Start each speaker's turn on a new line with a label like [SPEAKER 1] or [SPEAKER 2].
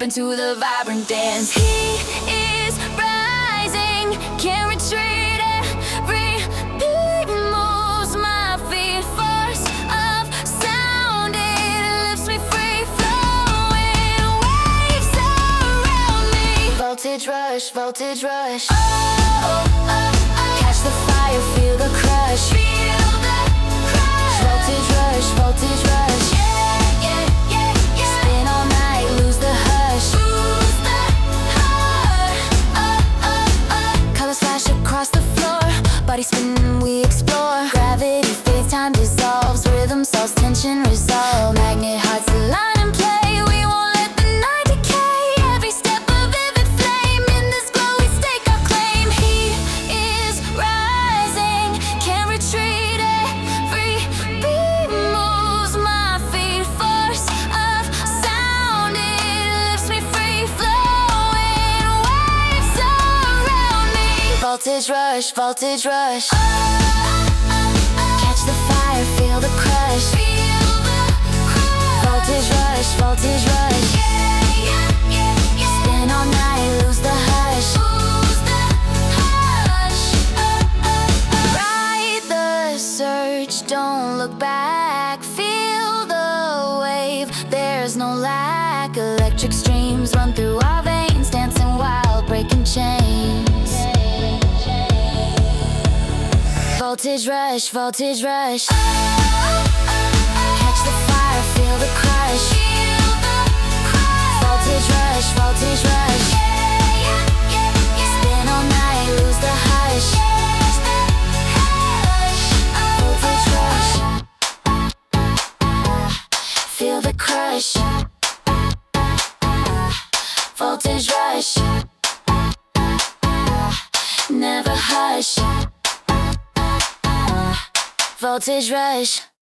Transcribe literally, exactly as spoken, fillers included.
[SPEAKER 1] into the vibrant dance. He is rising, can't retreat. Every beat moves my feet. Force of sound, it lifts me free. Flowing waves around me. Voltage rush, voltage rush. Oh, oh, oh. Catch the fire, feel the crush. Feel the crush. Voltage rush, voltage rush. Yeah, yeah, yeah, yeah. Spin all night, lose the hush. Lose the hush. Oh, oh, oh. Colors flash across the floor. Body spinning, we explore. Gravity fades, time dissolves. Rhythm solves, tension resolve. Magnet hearts align and play. We won't let the night decay. Every step a vivid flame. In this glow we stake our claim. He is rising, can't retreat. Every beat moves my feet. Force of sound, it lifts me free. Flowing waves around me. Voltage rush, voltage rush. Oh, oh, oh. Catch the fire, feel the crush. Feel the crush. Voltage rush, voltage rush. Yeah, yeah, yeah, yeah. Spin all night, lose the hush. Lose the hush. Oh, oh, oh. Ride the surge, don't look back. Feel the wave, there's no lack. Electric streams run through our veins, dancing wild, breaking chains. Voltage rush, voltage rush. Oh, oh, oh. Catch the fire, feel the crush. Feel the crush. Voltage rush, voltage rush. Yeah, yeah, yeah, yeah. Spin all night, lose the hush. Lose the hush. Oh, voltage rush. Feel the crush. Voltage rush. Never hush. Voltage rush.